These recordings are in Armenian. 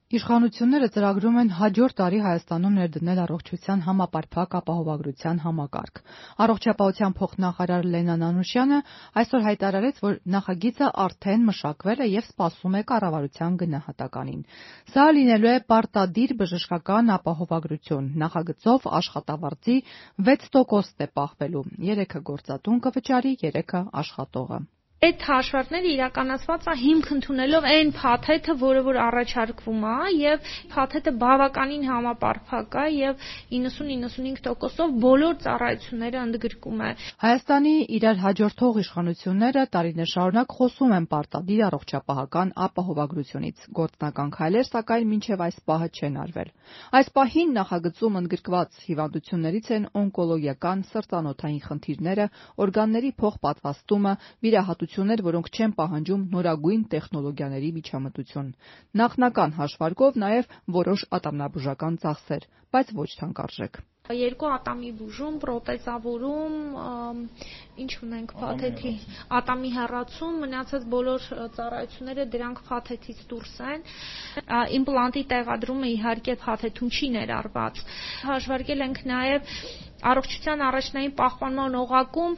Իշխանությունները ծրագրում են հաջորդ տարի Հայաստանում ներդնել առողջության համապարփակ ապահովագրության համակարգ։ Առողջապահության փոխնախարար Լենա Նանուշյանը այսօր հայտարարեց, որ նախագիծը արդեն մշակվել է եւ սպասում է կառավարության գնահատականին։ Սա լինելու է պարտադիր բժշկական ապահովագրություն։ Նախագծով աշխատավարձի 6% է պահվելու, 3-ը գործատուն կվճարի, 3-ը աշխատողը։ Այդ հաշվարկները իրականացված է հիմք ընդունելով այն փաթեթը, որը որ առաջարկվում է, եւ փաթեթը բավականին համապարփակ է եւ 90-95%-ով բոլոր ծառայությունները ընդգրկում է։ Հայաստանի իրար հաջորդող իշխանությունները տարիներ շարունակ խոսում են պարտադիր առողջապահական ապահովագրությունից։ Գործնական քայլեր, սակայն մինչև այս պահը չեն արվել։ Այս պահին նախագծում ընդգրկված հիվանդություններից են օնկոլոգիական, սրտանոթային խնդիրները, օրգանների փոխպատվաստումը, վիրահատություններ, որոնք չեն պահանջում նորագույն տեխնոլոգիաների միջամտություն։ Նախնական հաշվարկով նաև որոշ ատամնաբուժական ծախսեր, բայց ոչ թանկարժեք։ Երկու ատամի բուժում, պրոթեզավորում, ինչ ունենք փաթեթի, ատամի հեռացում, մնացած բոլոր ծառայությունները դրանք փաթեթից դուրս են։ Իմպլանտի տեղադրումը իհարկե փաթեթում չի ներառված։ Հաշվարկել ենք նաև առողջության առաջնային պահպանման օղակում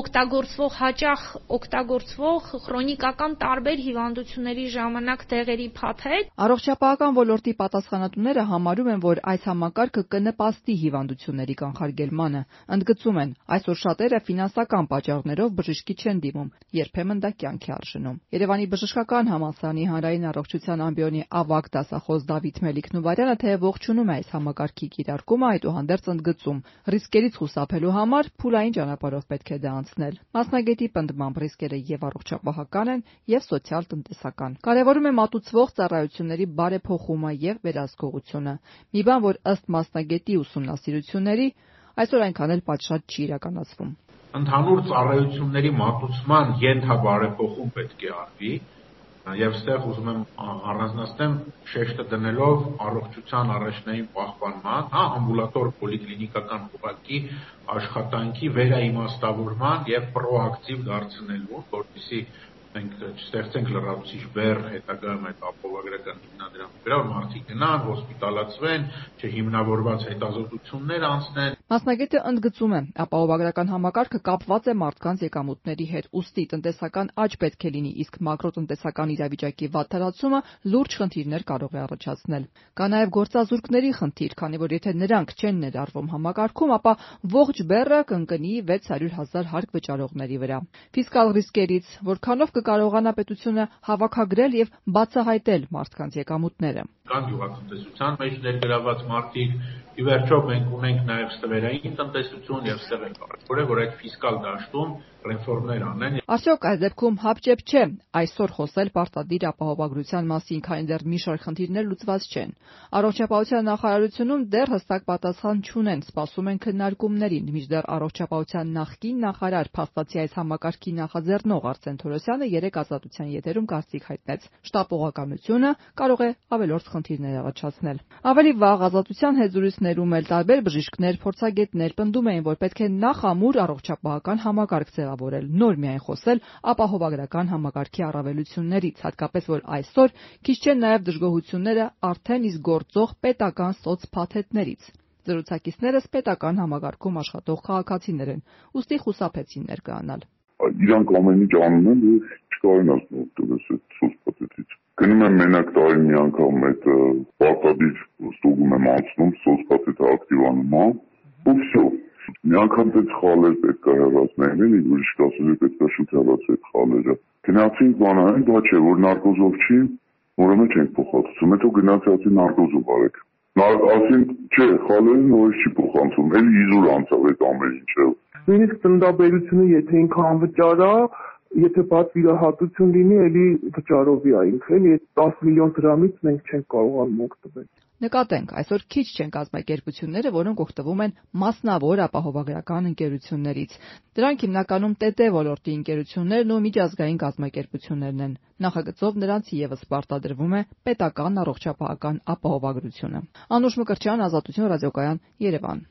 հաճախ օգտագործվող քրոնիկական տարբեր հիվանդությունների ժամանակ դեղերի փաթեթ։ Առողջապահական ոլորտի պատասխանատուները համարում են, որ այս համակարգը կնպաստի հիվանդությունների կանխարգելմանը։ Ընդգծում են, այսօր շատերը ֆինանսական պատճառներով բժշկի չեն դիմում, երբեմն դա կյանքի արժնում։ Երևանի բժշկական համալսարանի հանրային առողջության ամբիոնի ավագ դասախոս Դավիթ Մելիք-Նուբարյանը թեև ողջունում է այս համակարգի կիրարկումը, այդուհանդերձ ընդգծում, ռիսկերից խուսափելու համար փուլային ճանապարհով պետք է դա անցնել։ Մասնագետի պնդմամբ ռիսկերը եւ առողջապահական են, եւ սոցիալ-տնտեսական։ Կարևորում է մատուցվող ծառայությունների բարեփոխումը եւ վերահսկողությունը։ Մի բան, որ ըստ մասնագետի ուսումնասիրությունների այսօր այնքան էլ պատշաճ չի իրականացվում։ Ընդհանուր ծառայությունների մատուցման ենթաբարեփոխում պետք է արվի, եւ այստեղ ուզում եմ առանձնացնեմ շեշտը դնելով առողջության առաջնային պահպանման, ամբուլատոր պոլիկլինիկական ուղղակի աշխատանքի վերաիմաստավորման եւ պրոակտիվ դարձնելու, որպեսզի մենք չստեղծենք լրացուցիչ բեռ հետագայում այդ ապահովագրական հիմնադրամի վրա, որ մարդիկ գնան, հոսպիտալացվեն, չհիմնավորված հետազոտություններ անցնեն։ Մասնագետը ընդգծում է, ապահովագրական համակարգը կապված է մարդկանց եկամուտների հետ, ուստի տնտեսական աճ պետք է լինի, իսկ մակրոտնտեսական իրավիճակի վատթարացումը լուրջ խնդիրներ կարող է առաջացնել։ Կա նաև գործազուրկների խնդիր, քանի որ եթե նրանք չեն ներառվում համակարգում, ապա ողջ բեռը կընկնի 600,000 հարկ վճարողների վրա։ Ֆիսկալ ռիսկերից, որքանով կկարողանա պետությունը հավաքագրել եւ բացահայտել մարդկանց եկամուտները։ Կան գյուղատնտեսության մեջ ներգրաված մարդիկ, ի վերջո մենք ունենք նաև ստվերային տնտեսություն եւ ստեղ էլ կարևոր է, որ այդ ֆիսկալ դաշտում ռեֆորմներ անեն։ Արդյոք այս դեպքում հապճեպ չէ այսօր խոսել պարտադիր ապահովագրության մասին, քանի դեռ մի շարք խնդիրներ լուծված չեն։ Առողջապահության նախարարությունում դեռ հստակ պատասխան չունեն, սպասում են քննարկումներին, մինչդեռ առողջապահության նախկին նախարար փաստացի այս համակարգի նախաձեռնող Արսեն Թորոսյանը երեկ Ազատության եթերում կարծիք հայտնեց. շտապողականությունը կարող է ավելորդ խնդիրներ առաջացնել։ Ավելի վաղ Ազատության հետ զրույցներում էլ տարբեր բժիշկներ, փորձագետներ պնդում էին, որ պետք է նախ ամուր առողջապահական համակարգ ձևավորել, նոր միայն խոսել ապահովագրական համակարգի առավելություններից, հատկապես որ այսօր քիչ չեն նաև դժգոհությունները արդեն իսկ գործող պետական սոցփաթեթներից։ Զրուցակիցներս պետական համակարգում աշխատող քաղաքացիներ են, ուստի խուսափեցին ներկայանալ։ Իրանք ամեն ինչ անում են, որ չկարողանան օգտվել այդ սոցփաթեթից։ Գնում եմ մենակ տարին մի անգամ այդ պարտադիր ստուգում եմ անցնում, սոցփաթեթը ակտիվանում է, ու վсё։ Մի անգամ դες խալեր պետք է հեռացնեն, էլի բժիշկ ասել է պետք է շուտ հեռացել այդ խալերը։ Գնացինք բանային, դա չէ, որ նարկոզով չի, ուրեմն չենք փոխանցում, հետո գնացի նարկոզով արեք։ Ասին, չէ, խալերը նորից չի փոխանցում, էլի իզուր անցավ այդ ամեն ինչը։ Նույնիսկ ծննդաբերությունը եթե ինքը անվճար է, եթե բաց վիրահատություն լինի, էլի վճարովի է ինքը, էլի 10 միլիոն դրամից մենք չենք կարողանում օգտվել։ Նկատենք, այսօր քիչ չեն կազմակերպությունները, որոնք օգտվում են մասնավոր ապահովագրական ընկերություններից։ Դրանք հիմնականում ՏՏ ոլորտի ընկերություններն ու միջազգային կազմակերպություններն են։ Նախագծով նրանց ևս պարտադրվում է պետական առողջապահական ապահովագրությունը։ Անուշ Մկրտչյան, Ազատություն ռադիոկայան, Երևան։